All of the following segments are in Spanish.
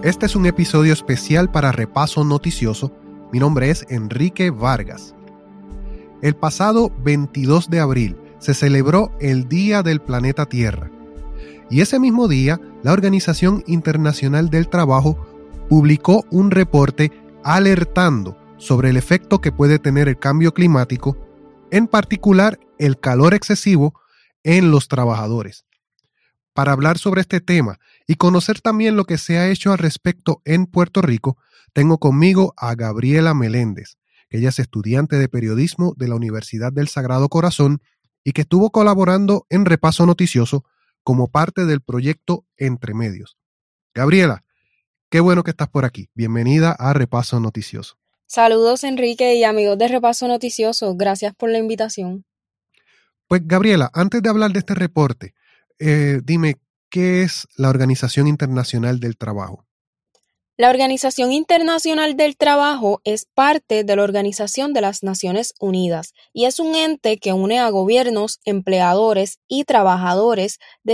Este es un episodio especial para Repaso Noticioso. Mi nombre es Enrique Vargas. El pasado 22 de abril se celebró el Día del Planeta Tierra. Y ese mismo día, la Organización Internacional del Trabajo publicó un reporte alertando sobre el efecto que puede tener el cambio climático, en particular el calor excesivo en los trabajadores. Para hablar sobre este tema y conocer también lo que se ha hecho al respecto en Puerto Rico, tengo conmigo a Gabriela Meléndez, que ella es estudiante de periodismo de la Universidad del Sagrado Corazón y que estuvo colaborando en Repaso Noticioso como parte del proyecto Entre Medios. Gabriela, qué bueno que estás por aquí. Bienvenida a Repaso Noticioso. Saludos, Enrique y amigos de Repaso Noticioso. Gracias por la invitación. Pues Gabriela, antes de hablar de este reporte, dime, ¿qué es la Organización Internacional del Trabajo? La Organización Internacional del Trabajo es parte de la Organización de las Naciones Unidas y es un ente que une a gobiernos, empleadores y trabajadores de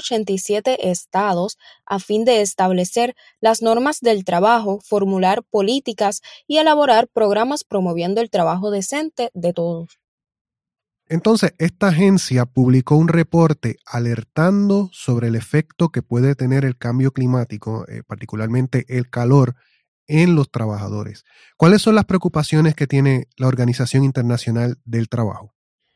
187 estados a fin de establecer las normas del trabajo, formular políticas y elaborar programas promoviendo el trabajo decente de todos. Entonces, esta agencia publicó un reporte alertando sobre el efecto que puede tener el cambio climático, particularmente el calor, en los trabajadores. ¿Cuáles son las preocupaciones que tiene la Organización Internacional del Trabajo?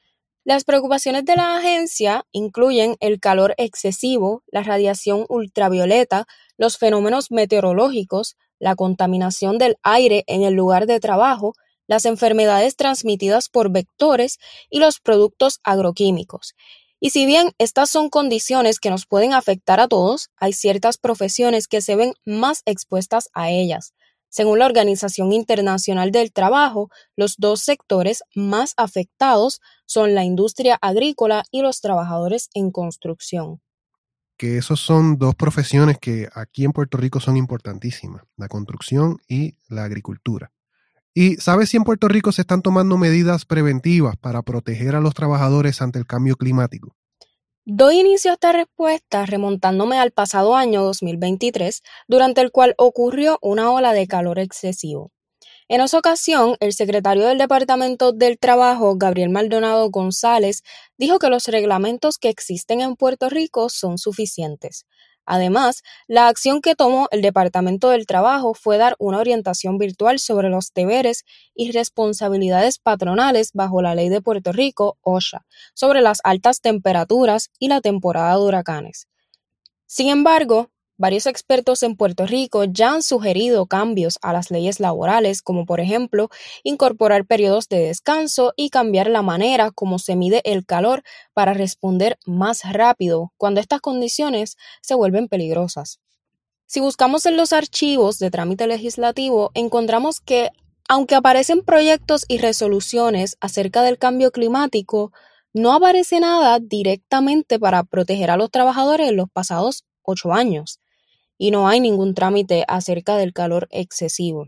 Las preocupaciones de la agencia incluyen el calor excesivo, la radiación ultravioleta, los fenómenos meteorológicos, la contaminación del aire en el lugar de trabajo, las enfermedades transmitidas por vectores y los productos agroquímicos. Y si bien estas son condiciones que nos pueden afectar a todos, hay ciertas profesiones que se ven más expuestas a ellas. Según la Organización Internacional del Trabajo, los dos sectores más afectados son la industria agrícola y los trabajadores en construcción. Que esos son dos profesiones que aquí en Puerto Rico son importantísimas, la construcción y la agricultura. ¿Y sabes si en Puerto Rico se están tomando medidas preventivas para proteger a los trabajadores ante el cambio climático? Doy inicio a esta respuesta remontándome al pasado año 2023, durante el cual ocurrió una ola de calor excesivo. En esa ocasión, el secretario del Departamento del Trabajo, Gabriel Maldonado González, dijo que los reglamentos que existen en Puerto Rico son suficientes. Además, la acción que tomó el Departamento del Trabajo fue dar una orientación virtual sobre los deberes y responsabilidades patronales bajo la Ley de Puerto Rico, OSHA, sobre las altas temperaturas y la temporada de huracanes. Sin embargo, varios expertos en Puerto Rico ya han sugerido cambios a las leyes laborales, como por ejemplo, incorporar periodos de descanso y cambiar la manera como se mide el calor para responder más rápido cuando estas condiciones se vuelven peligrosas. Si buscamos en los archivos de trámite legislativo, encontramos que, aunque aparecen proyectos y resoluciones acerca del cambio climático, no aparece nada directamente para proteger a los trabajadores en los pasados 8 años. Y no hay ningún trámite acerca del calor excesivo.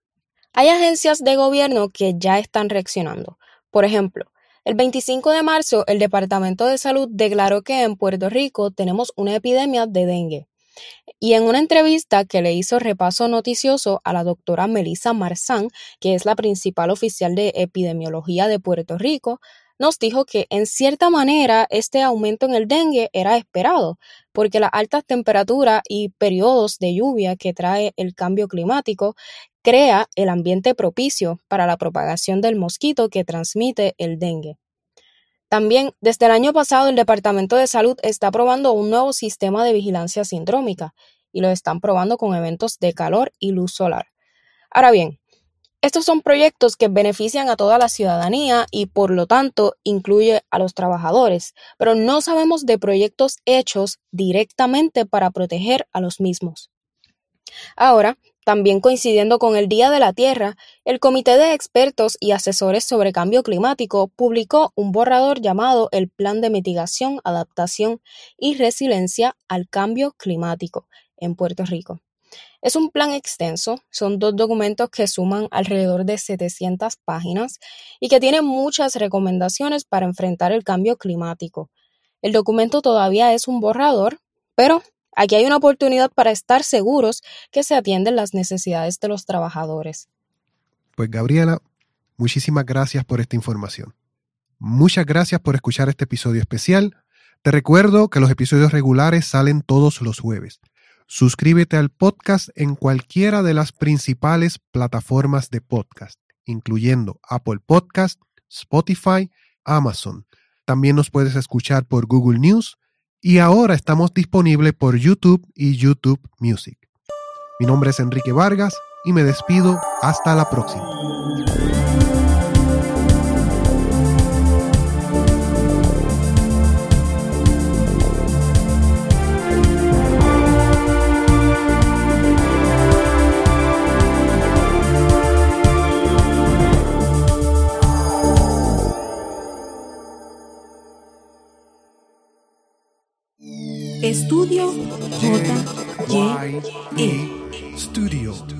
Hay agencias de gobierno que ya están reaccionando. Por ejemplo, el 25 de marzo el Departamento de Salud declaró que en Puerto Rico tenemos una epidemia de dengue. Y en una entrevista que le hizo Repaso Noticioso a la doctora Melissa Marzán, que es la principal oficial de epidemiología de Puerto Rico, nos dijo que en cierta manera este aumento en el dengue era esperado, porque las altas temperaturas y periodos de lluvia que trae el cambio climático crea el ambiente propicio para la propagación del mosquito que transmite el dengue. También, desde el año pasado, el Departamento de Salud está probando un nuevo sistema de vigilancia sindrómica y lo están probando con eventos de calor y luz solar. Ahora bien, estos son proyectos que benefician a toda la ciudadanía y, por lo tanto, incluye a los trabajadores, pero no sabemos de proyectos hechos directamente para proteger a los mismos. Ahora, también coincidiendo con el Día de la Tierra, el Comité de Expertos y Asesores sobre Cambio Climático publicó un borrador llamado el Plan de Mitigación, Adaptación y Resiliencia al Cambio Climático en Puerto Rico. Es un plan extenso, son 2 documentos que suman alrededor de 700 páginas y que tienen muchas recomendaciones para enfrentar el cambio climático. El documento todavía es un borrador, pero Aquí hay una oportunidad para estar seguros que se atienden las necesidades de los trabajadores. Pues Gabriela, muchísimas gracias por esta información. Muchas gracias por escuchar este episodio especial. Te recuerdo que los episodios regulares salen todos los jueves. Suscríbete al podcast en cualquiera de las principales plataformas de podcast, incluyendo Apple Podcast, Spotify, Amazon. También nos puedes escuchar por Google News y ahora estamos disponibles por YouTube y YouTube Music. Mi nombre es Enrique Vargas y me despido hasta la próxima. Estudio JYE Studio.